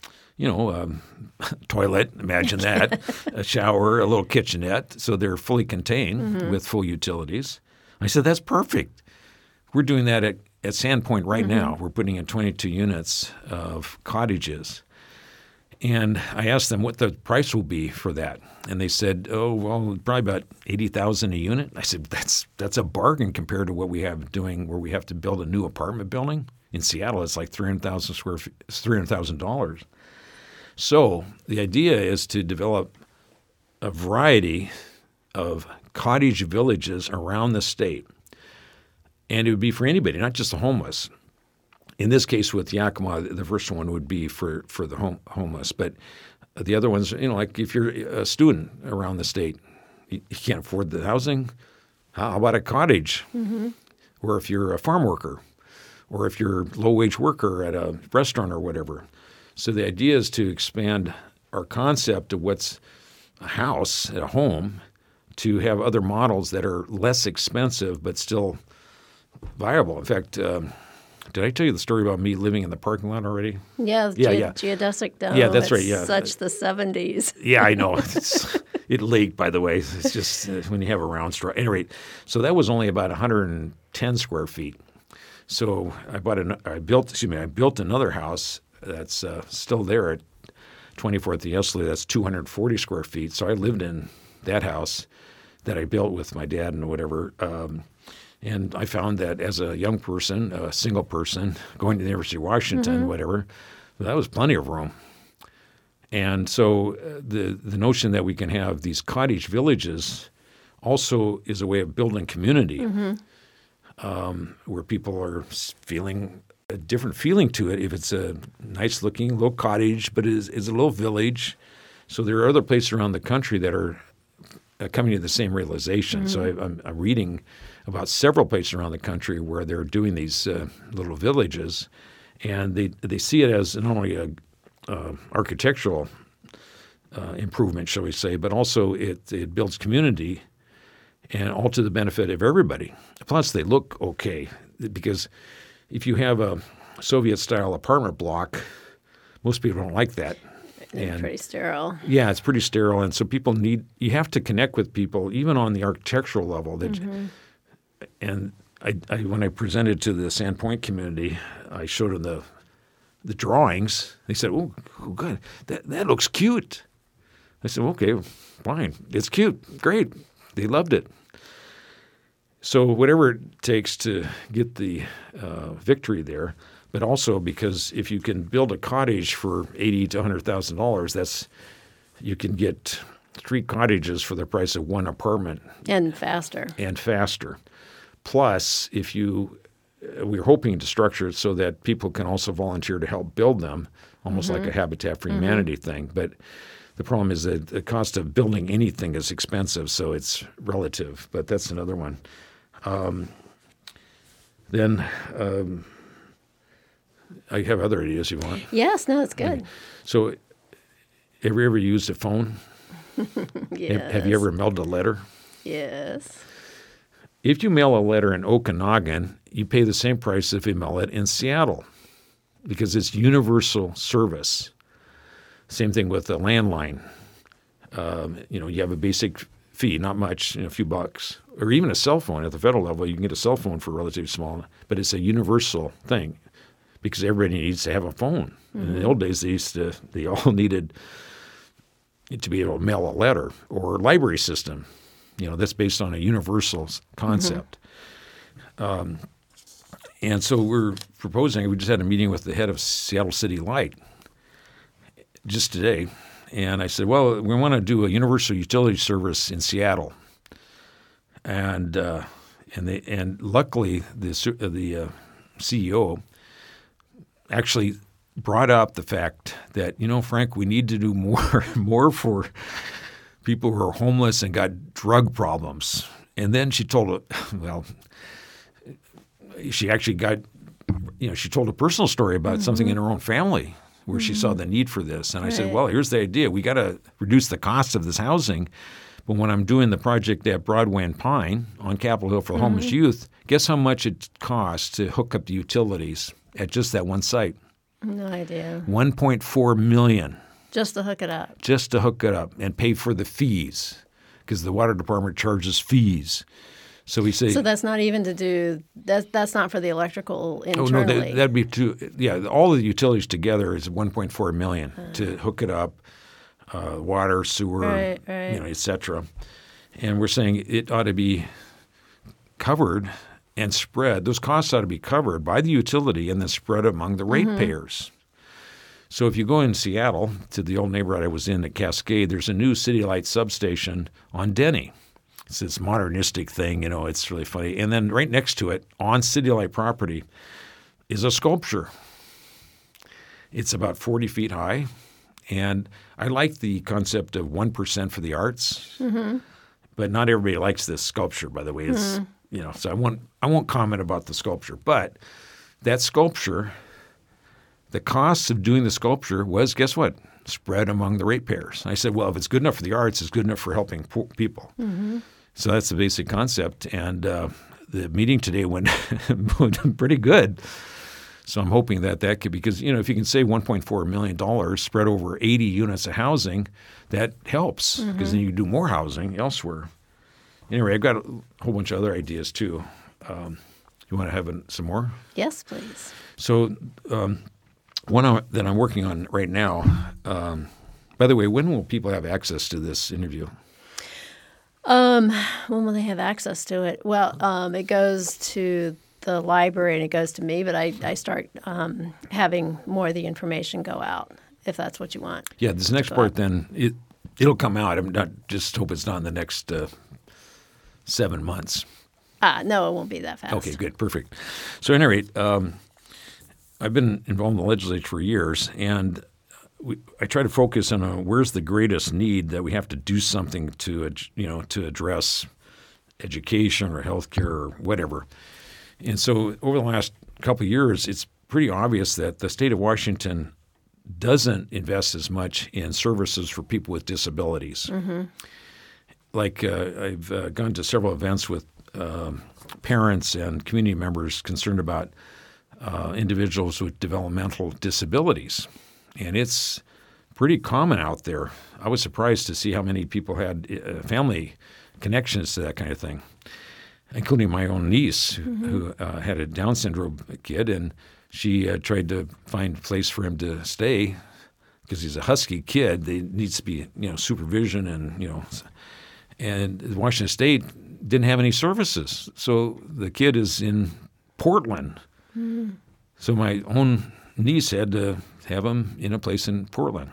S2: toilet, imagine that, a shower, a little kitchenette. So they're fully contained with full utilities. I said, that's perfect. We're doing that at Sandpoint right now. We're putting in 22 units of cottages. And I asked them what the price will be for that. And they said, oh, well, probably about $80,000 a unit. I said, that's a bargain compared to what we have doing where we have to build a new apartment building. In Seattle, it's like $300,000. So the idea is to develop a variety of cottage villages around the state. And it would be for anybody, not just the homeless. In this case with Yakima, the first one would be for the homeless. But the other ones, like if you're a student around the state, you can't afford the housing, how about a cottage? Or if you're a farm worker, or if you're a low-wage worker at a restaurant or whatever. So the idea is to expand our concept of what's a house, a home, to have other models that are less expensive but still viable. In fact, did I tell you the story about me living in the parking lot already?
S1: Yeah, geodesic dome.
S2: Yeah, that's right, yeah.
S1: Such the 70s.
S2: Yeah, I know. It leaked, by the way. It's just when you have a round straw. Anyway, so that was only about 110 square feet. So I built another house that's still there at 24th and Yesley. That's 240 square feet. So I lived in that house that I built with my dad and whatever. And I found that as a young person, a single person, going to the University of Washington, whatever, that was plenty of room. And so the notion that we can have these cottage villages also is a way of building community. Where people are feeling a different feeling to it. If it's a nice-looking little cottage, but is a little village. So there are other places around the country that are coming to the same realization. So I'm reading about several places around the country where they're doing these little villages, and they see it as not only a architectural improvement, shall we say, but also it builds community. And all to the benefit of everybody. Plus, they look okay because if you have a Soviet-style apartment block, most people don't like that.
S1: And pretty sterile.
S2: Yeah, it's pretty sterile, and so you have to connect with people even on the architectural level. And when I presented to the Sandpoint community, I showed them the drawings. They said, "Oh, good, that looks cute." I said, "Okay, fine, it's cute, great." They loved it. So whatever it takes to get the victory there, but also because if you can build a cottage for $80,000 to $100,000, you can get 3 cottages for the price of 1 apartment.
S1: And faster.
S2: Plus, we're hoping to structure it so that people can also volunteer to help build them, almost like a Habitat for Humanity thing. But the problem is that the cost of building anything is expensive, so it's relative. But that's another one. Then I have other ideas you want.
S1: Yes, no, it's good.
S2: So have you ever used a phone?
S1: Yes.
S2: Have you ever mailed a letter?
S1: Yes.
S2: If you mail a letter in Okanagan, you pay the same price if you mail it in Seattle because it's universal service. Same thing with a landline. You have a basic fee, not much, a few bucks. Or even a cell phone at the federal level, you can get a cell phone for relatively small, but it's a universal thing because everybody needs to have a phone. In the old days, they all needed to be able to mail a letter or a library system. That's based on a universal concept. And so we're proposing, we just had a meeting with the head of Seattle City Light just today, and I said, well, we want to do a universal utility service in Seattle. And luckily the CEO actually brought up the fact that, Frank, we need to do more for people who are homeless and got drug problems. And then she told she actually she told a personal story about something in her own family where she saw the need for this. And I said, well, here's the idea. We got to reduce the cost of this housing, But when I'm doing the project at Broadway and Pine on Capitol Hill for the homeless youth, guess how much it costs to hook up the utilities at just that one site?
S1: No idea.
S2: $1.4 million.
S1: Just to hook it up.
S2: Just to hook it up and pay for the fees, because the water department charges fees. So we say.
S1: So that's not even to do. That's not for the electrical internally.
S2: Oh no, that'd be too. Yeah, all the utilities together is $1.4 million to hook it up, water, sewer,
S1: right.
S2: et cetera. And we're saying it ought to be covered and spread. Those costs ought to be covered by the utility and then spread among the ratepayers. So if you go in Seattle to the old neighborhood I was in at Cascade, there's a new City Light substation on Denny. It's this modernistic thing, it's really funny. And then right next to it, on City Light property, is a sculpture. It's about 40 feet high. And I like the concept of 1% for the arts. But not everybody likes this sculpture, by the way. It's, so I won't comment about the sculpture. But that sculpture, the cost of doing the sculpture was, guess what? Spread among the ratepayers. I said, well, if it's good enough for the arts, it's good enough for helping poor people. So that's the basic concept. And the meeting today went pretty good. So I'm hoping that could, because, if you can save $1.4 million spread over 80 units of housing, that helps, because then you can do more housing elsewhere. Anyway, I've got a whole bunch of other ideas too. You want to have some more?
S1: Yes, please.
S2: So one that I'm working on right now, by the way, when will people have access to this interview?
S1: When will they have access to it? Well, it goes to the library and it goes to me, but I start having more of the information go out, if that's what you want.
S2: Yeah, this next part then, it'll come out. I'm not just hope it's not in the next 7 months.
S1: No, it won't be that fast.
S2: Okay, good, perfect. So at any rate, I've been involved in the legislature for years, and I try to focus on where's the greatest need that we have to do something to address education or healthcare or whatever. And so over the last couple of years, it's pretty obvious that the state of Washington doesn't invest as much in services for people with disabilities. Like I've gone to several events with parents and community members concerned about individuals with developmental disabilities. And it's pretty common out there. I was surprised to see how many people had family connections to that kind of thing, including my own niece who had a Down syndrome kid, and she tried to find a place for him to stay because he's a husky kid. There needs to be supervision and Washington State didn't have any services. So the kid is in Portland. So my own niece had to have him in a place in Portland.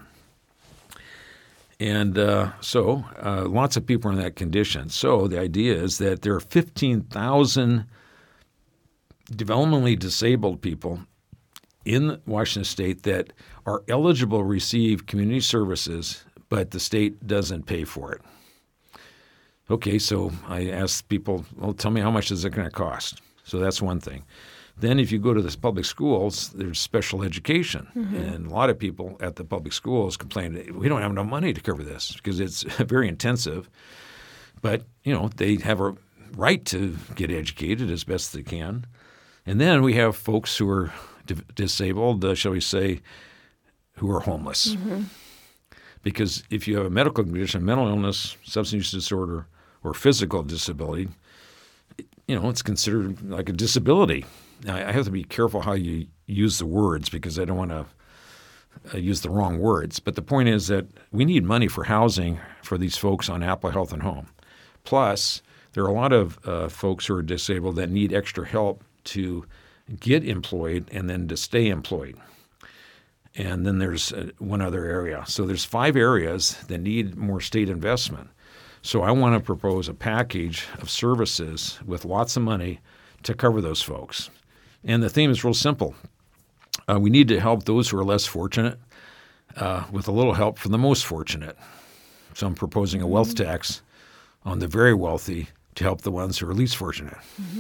S2: And so lots of people are in that condition. So the idea is that there are 15,000 developmentally disabled people in Washington State that are eligible to receive community services, but the state doesn't pay for it. Okay, so I asked people, well, tell me how much is it going to cost? So that's one thing. Then if you go to the public schools, there's special education. And a lot of people at the public schools complain, we don't have enough money to cover this because it's very intensive. But, they have a right to get educated as best they can. And then we have folks who are disabled, shall we say, who are homeless. Because if you have a medical condition, mental illness, substance use disorder, or physical disability, it's considered like a disability. Now, I have to be careful how you use the words because I don't want to use the wrong words. But the point is that we need money for housing for these folks on Apple Health and Home. Plus, there are a lot of folks who are disabled that need extra help to get employed and then to stay employed. And then there's one other area. So there's 5 areas that need more state investment. So I want to propose a package of services with lots of money to cover those folks. And the theme is real simple. We need to help those who are less fortunate with a little help from the most fortunate. So I'm proposing a wealth tax on the very wealthy to help the ones who are least fortunate.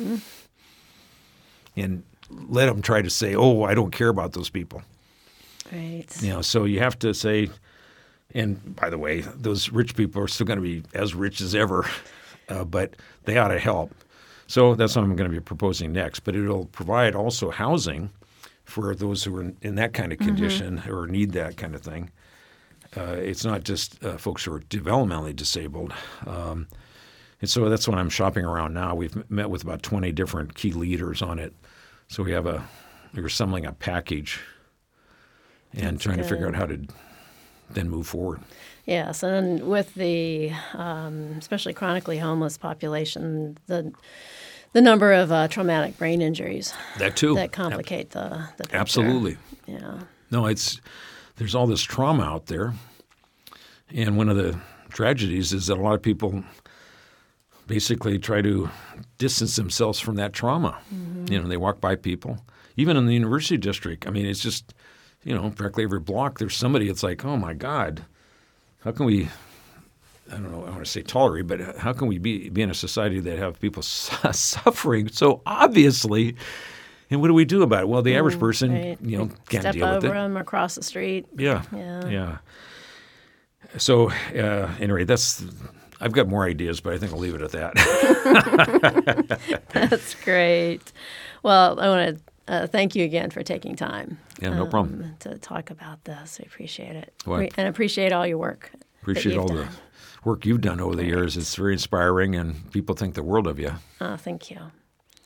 S2: And let them try to say, oh, I don't care about those people.
S1: Right.
S2: So you have to say, And by the way, those rich people are still going to be as rich as ever, but they ought to help. So that's what I'm going to be proposing next. But it'll provide also housing for those who are in that kind of condition or need that kind of thing. It's not just folks who are developmentally disabled. And so that's what I'm shopping around now. We've met with about 20 different key leaders on it. So we're assembling a package and trying to figure out how to then move forward.
S1: Yes, and with the especially chronically homeless population, the number of traumatic brain injuries
S2: that too
S1: that complicate the picture.
S2: Absolutely.
S1: Yeah.
S2: No, there's all this trauma out there, and one of the tragedies is that a lot of people basically try to distance themselves from that trauma. They walk by people, even in the university district. I mean, it's just practically every block there's somebody. It's like, oh my God, how can we? I don't know. I want to say tolerate, but how can we be in a society that have people suffering so obviously? And what do we do about it? Well, the average person,
S1: right.
S2: Can't
S1: Step
S2: deal with it.
S1: over them across the street.
S2: Yeah. So anyway, I've got more ideas, but I think I'll leave it at that.
S1: That's great. Well, I want to thank you again for taking time.
S2: Yeah, no problem.
S1: To talk about this. I appreciate it.
S2: Well,
S1: And appreciate all your work.
S2: Appreciate all the work you've done over the years. It's very inspiring, and people think the world of you.
S1: Thank you.